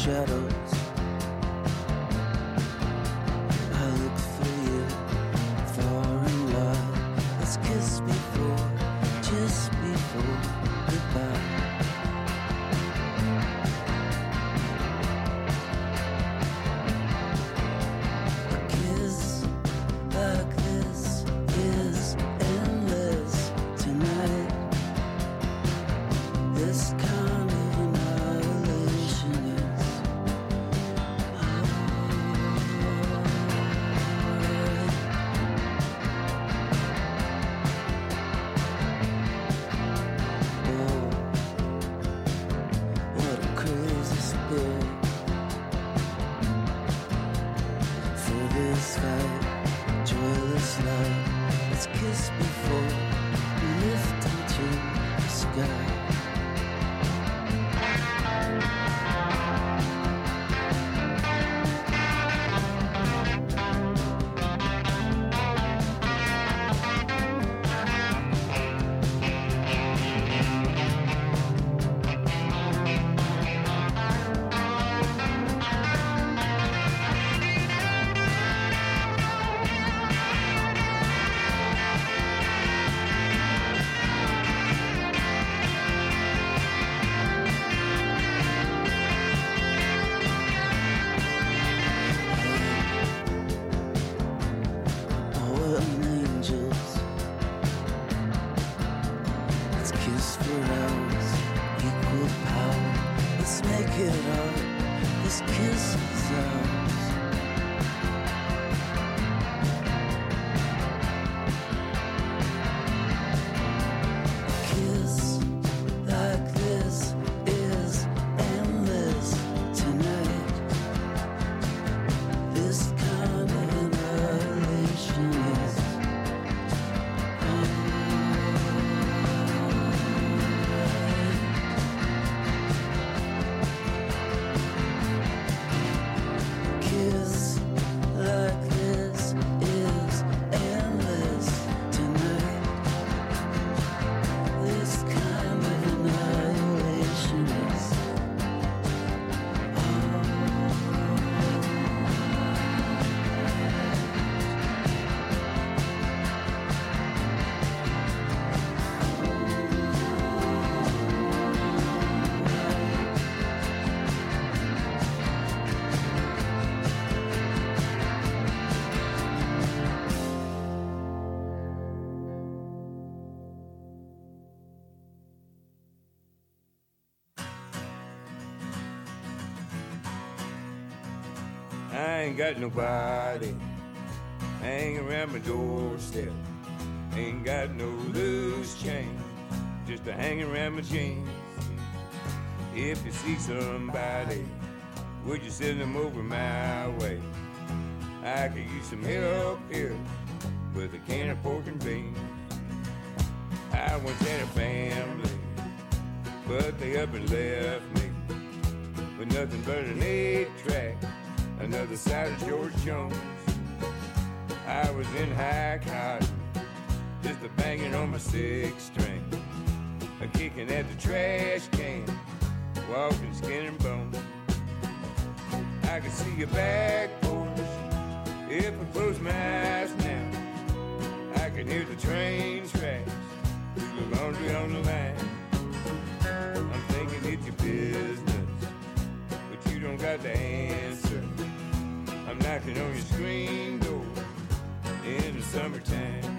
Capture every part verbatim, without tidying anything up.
shadows. I look for you far and wide. Let's kiss before, just before goodbye. A kiss like this is endless tonight. This kind of annihilation is oh, what a crazy spirit for this fight, joyless life. Let's kiss before we lift into the sky. I ain't got nobody hanging around my doorstep. Ain't got no loose change, just a hanging around my jeans. If you see somebody, would you send them over my way? I could use some help here with a can of pork and beans. I once had a family, but they up and left me with nothing but an eight track, another side of George Jones. I was in high cotton, just a banging on my six string, a kicking at the trash can, walking skin and bone. I could see your back porch if I close my eyes now. I can hear the train tracks through the laundry on the line. I'm thinking it's your business, but you don't got the answer. I'm knocking on your screen door in the summertime.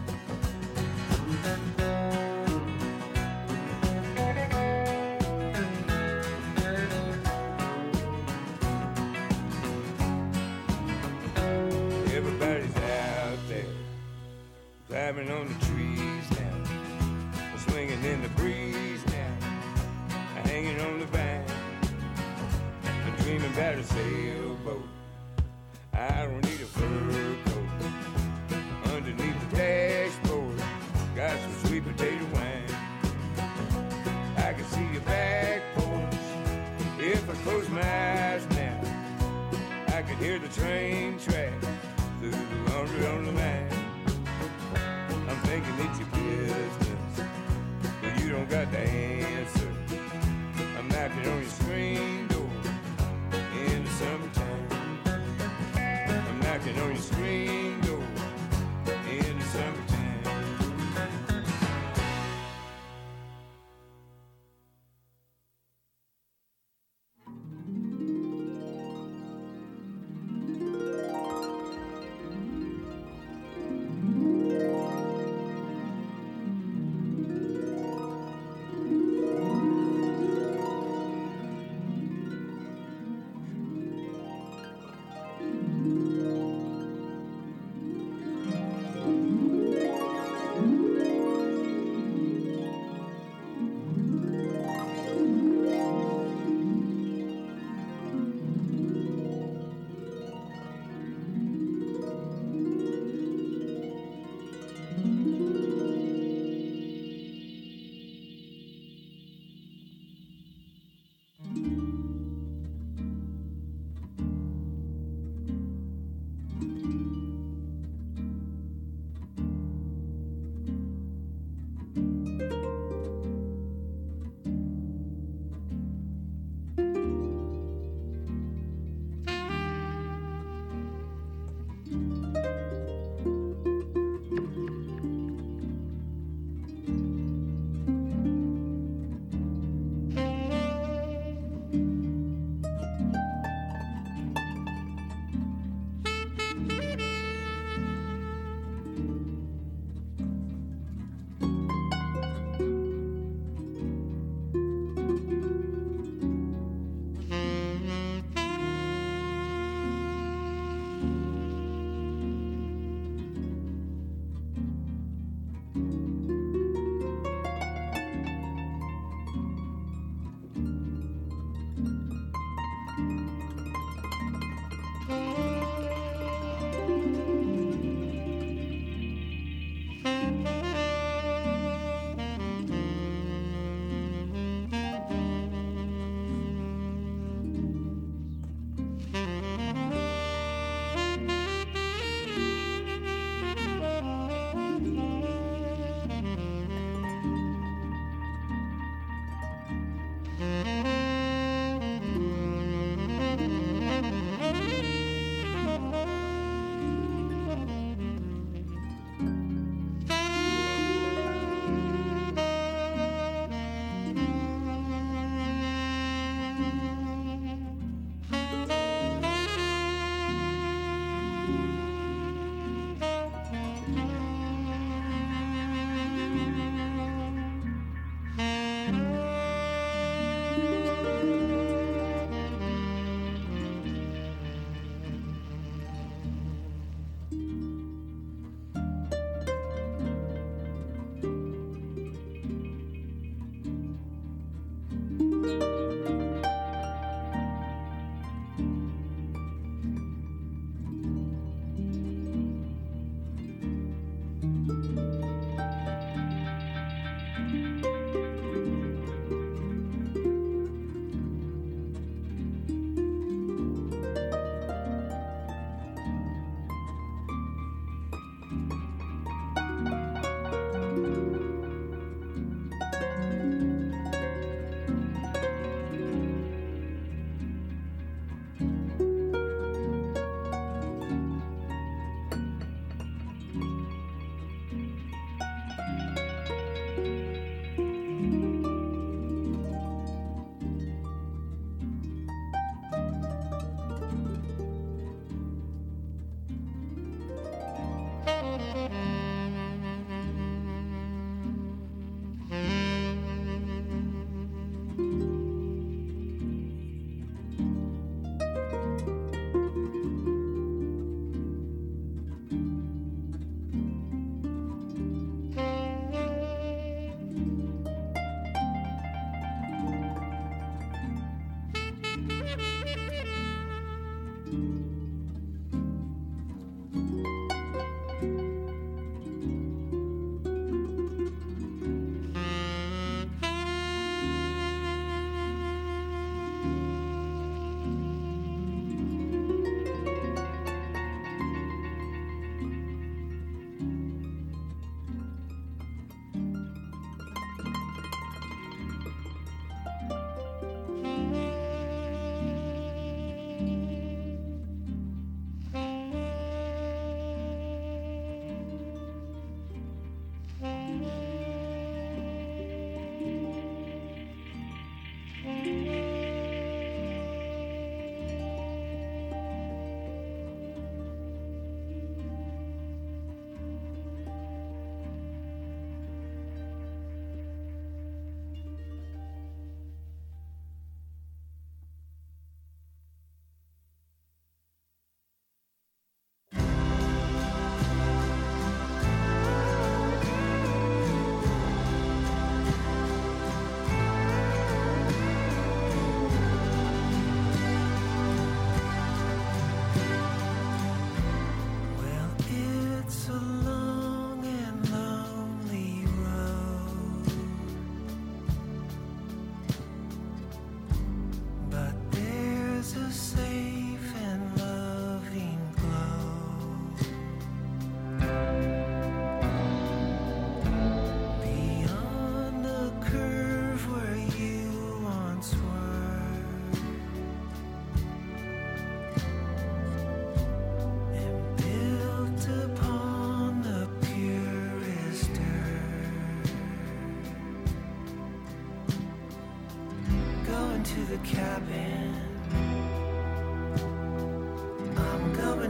Everybody's out there, climbing on the trees now, swinging in the breeze now, hanging on the vine. I'm dreaming about a sailboat. I don't need a fur coat. Underneath the dashboard, got some sweet potato wine. I can see your back porch if I close my eyes now. I can hear the train tracks through the laundry on the line. I'm thinking it's your business, but you don't got the answer. I'm knocking on your screen door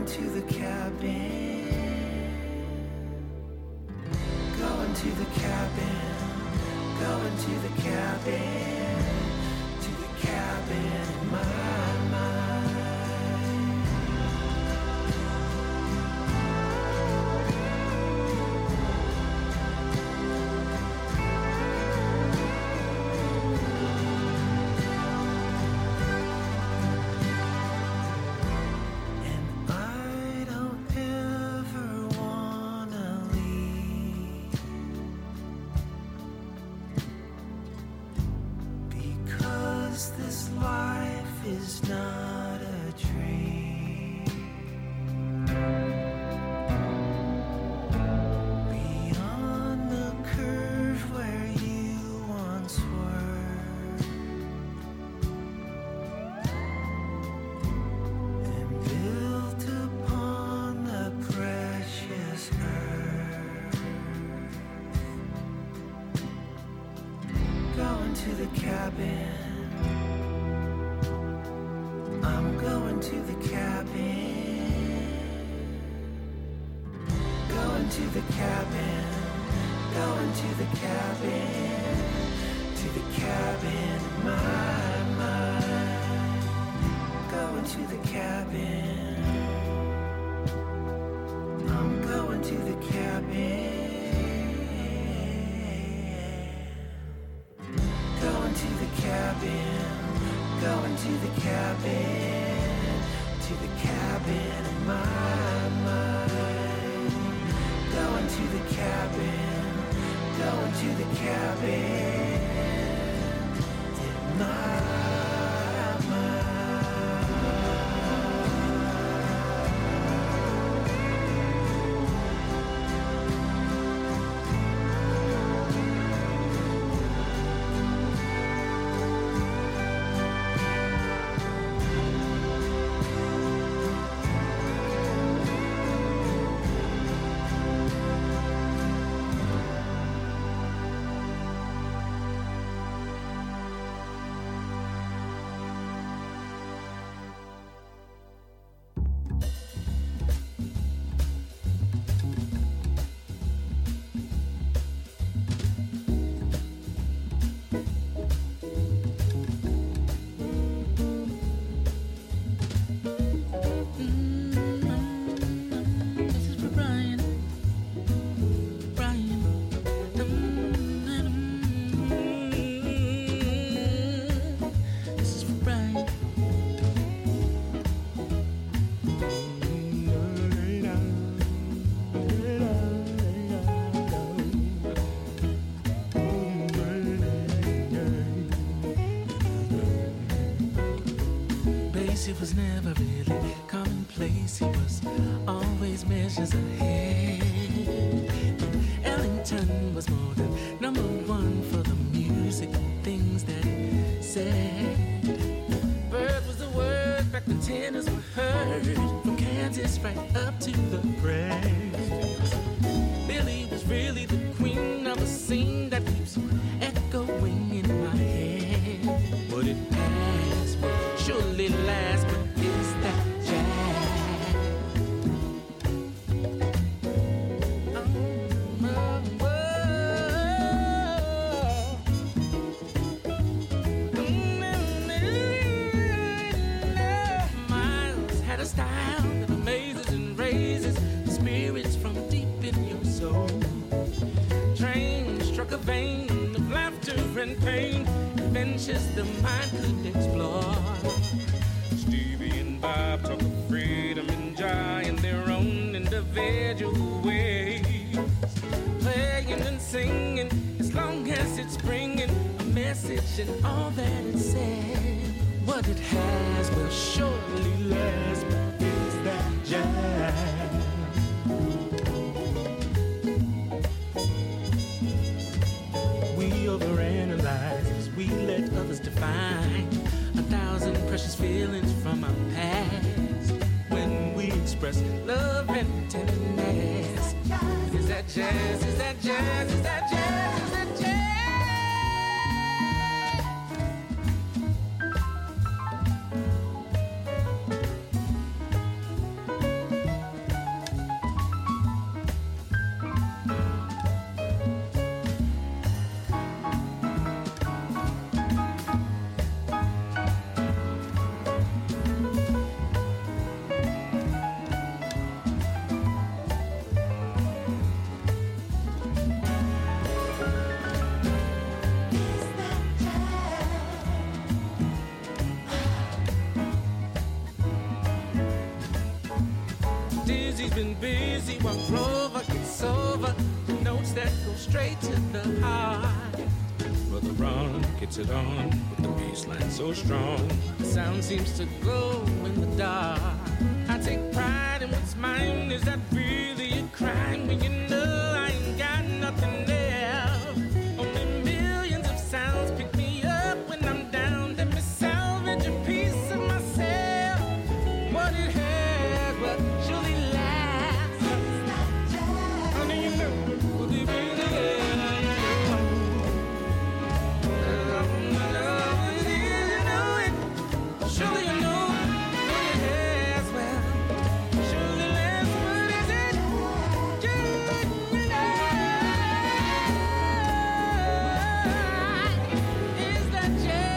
Going to the cabin. Going to the cabin. Going to the cabin. To the cabin in my mind. It was never really commonplace. He was always measures ahead. Ellington was more than number one for the music and things that he said. Bird was the word back when tenors were heard, from Kansas right up to the press. Billy was really the queen of a scene that keeps echoing in my head. Would it pass? Would surely last, but is that jazz? Oh, oh, oh. Miles had a style that amazes and raises the spirits from deep in your soul. Train struck a vein of laughter and pain, adventures the mind could explore. Stevie and Bob talk of freedom and joy in their own individual ways. Playing and singing, as long as it's bringing a message and all that it says. What it has will surely last, but is that jazz? We overanalyze as we let others define a thousand precious feelings from our past. When we express love and tenderness, is that jazz? Is that jazz? Is that jazz? Is that jazz? Susie's been busy while Grover gets over the notes that go straight to the heart. Brother Ron gets it on with the bass line so strong. The sound seems to glow in the dark. I take pride in what's mine. Is that really a crime when you know I ain't got nothing there? Only millions of sounds pick me up when I'm down. Let me salvage a piece of myself. What it has, but surely lasts. How do you know? Will it be there? Surely you know what it has, well, surely lasts, what is it? Is that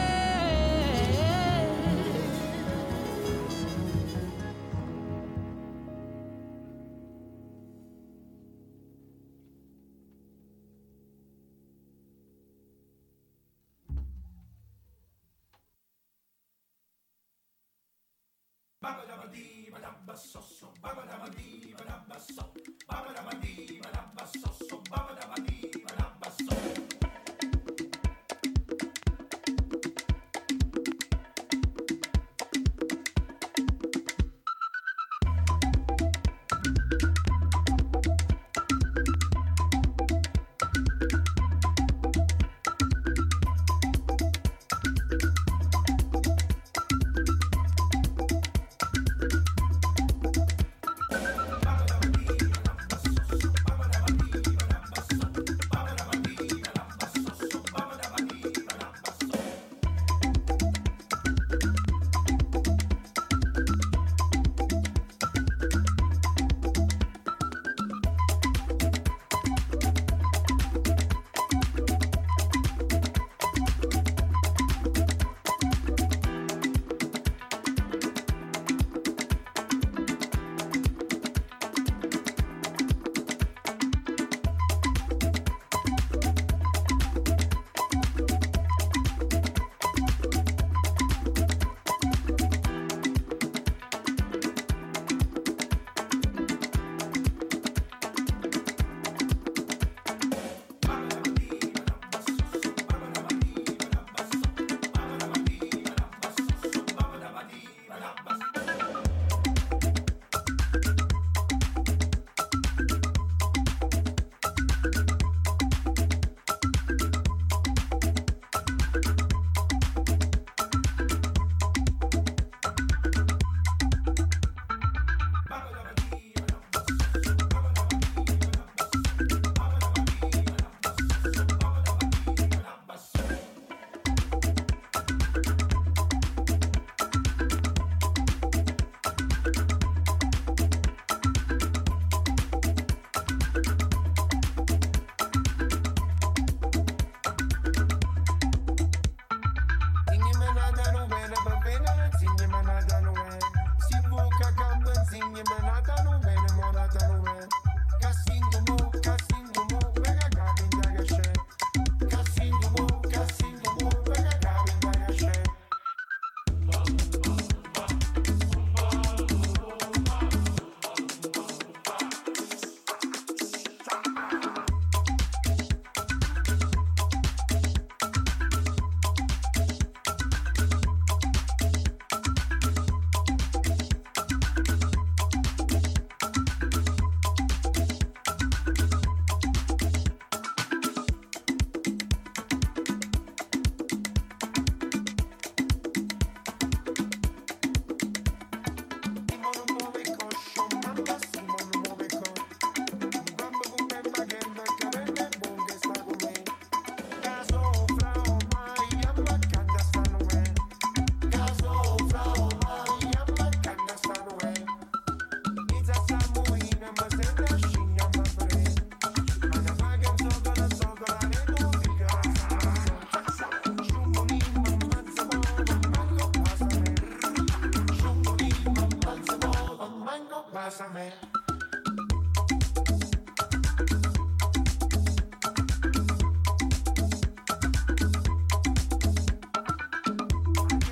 Pásame.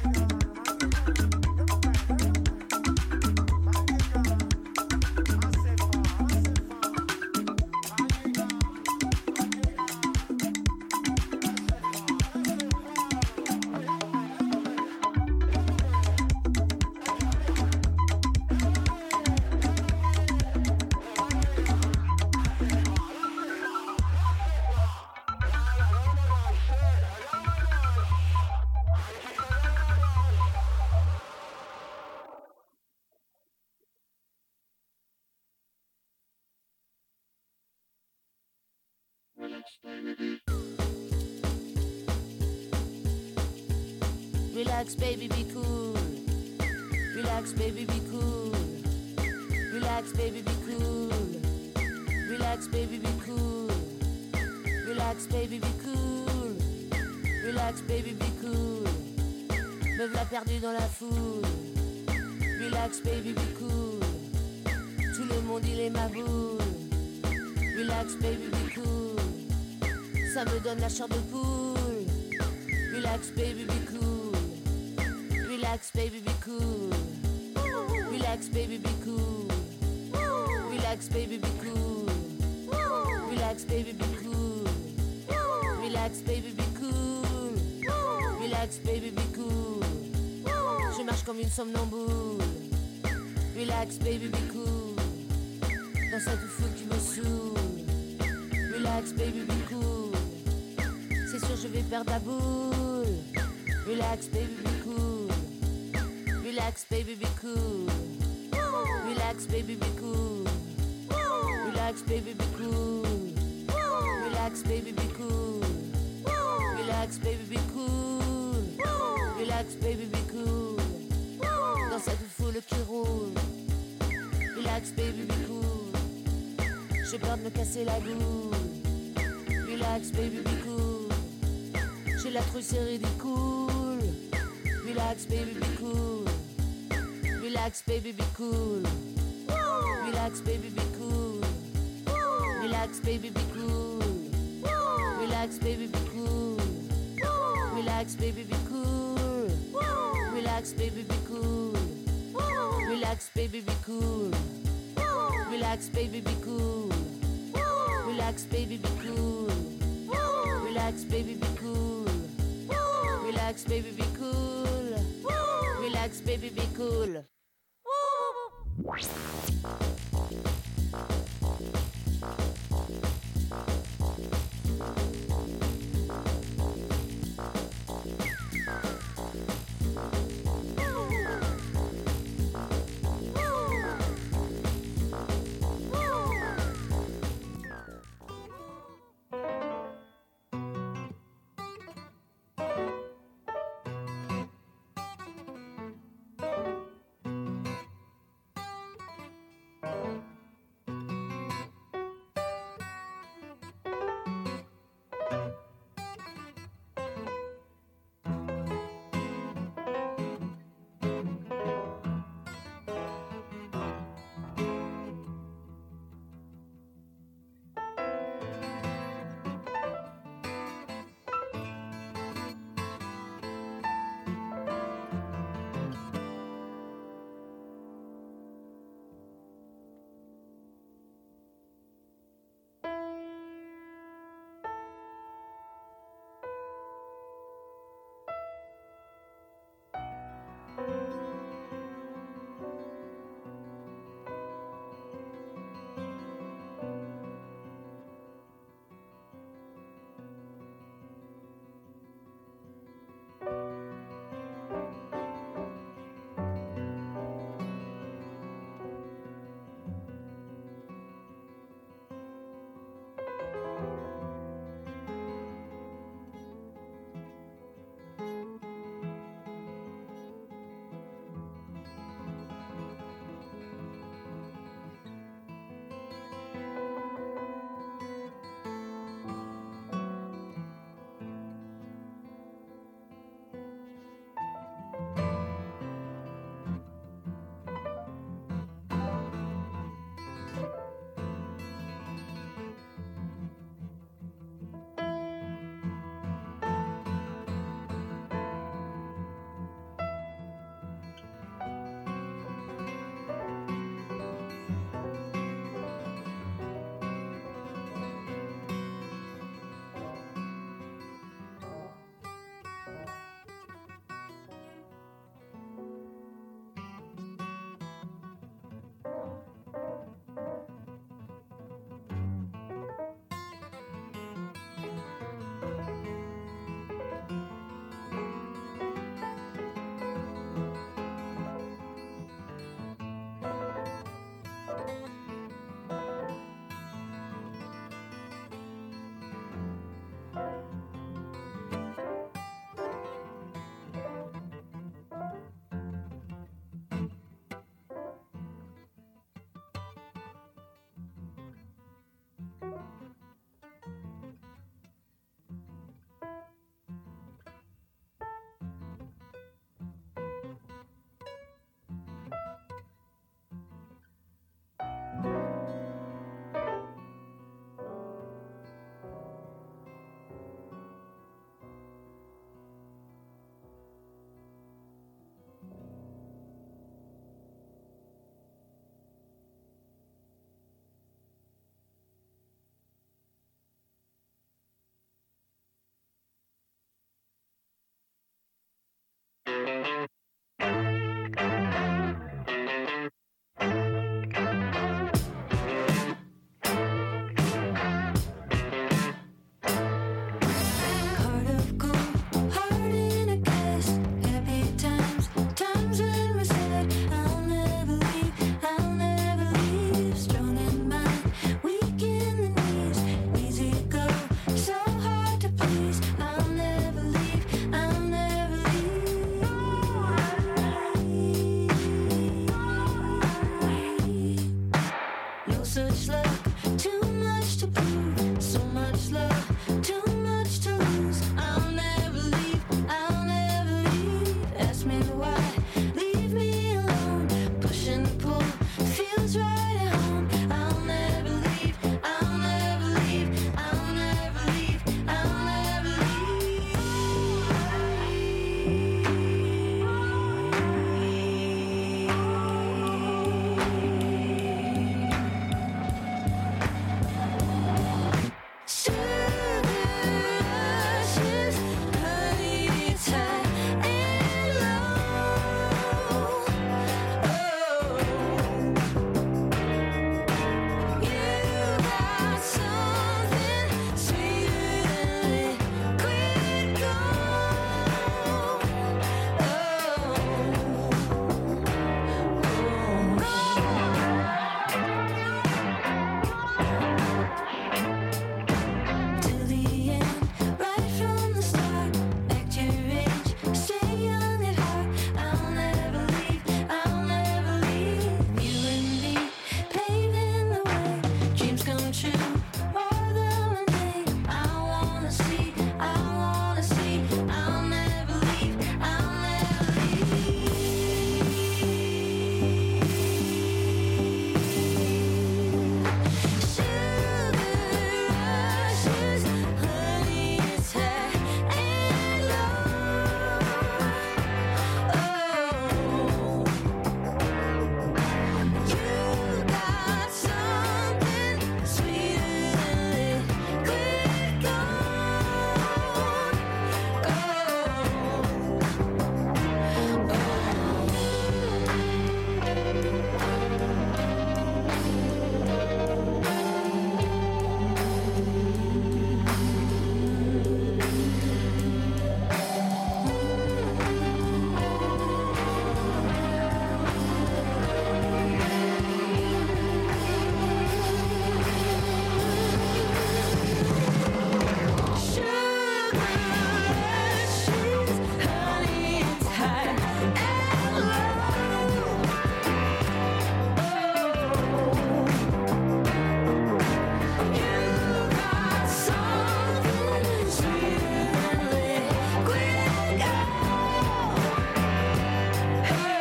I said Relax, baby, be cool. Relax, baby, be cool. Relax, baby, be cool. Relax, baby, be cool. Relax, baby, be cool. Relax, baby, be cool. Me v'là perdu dans la foule. Relax, baby, be cool. Tout le monde, il est ma boule. Relax, baby, be cool. Ça me donne la chair de poule. Relax, baby, be cool. Relax, baby, be cool. Relax, baby, be cool. Relax, baby, be cool. Relax, baby, be cool. Relax, baby, be cool. Relax, baby, be cool. Je marche comme une somnambule. Relax, baby, be cool. Dans cette foule qui me saoule. Relax, baby, be cool. C'est sûr, je vais perdre la boule. Relax, baby, be cool. Relax, baby, be cool. Relax, baby, be cool. Relax, baby, be cool. Relax, baby, be cool. Relax, baby, be cool. Relax, baby, be cool. Dans cette foule qui roule. Relax, baby, be cool. J'ai peur de me casser la goule. Relax, baby, be cool. J'ai la trouille, c'est ridicule. Relax, baby, be cool. Relax, baby, be cool. Relax, baby, be cool. Relax, baby, be cool. Relax, baby, be cool. Relax, baby, be cool. Relax, baby, be cool. Relax, baby, be cool. Relax, baby, be cool. Relax, baby, be cool. Relax, baby, be cool. Relax, baby, be cool. Relax, baby, be cool.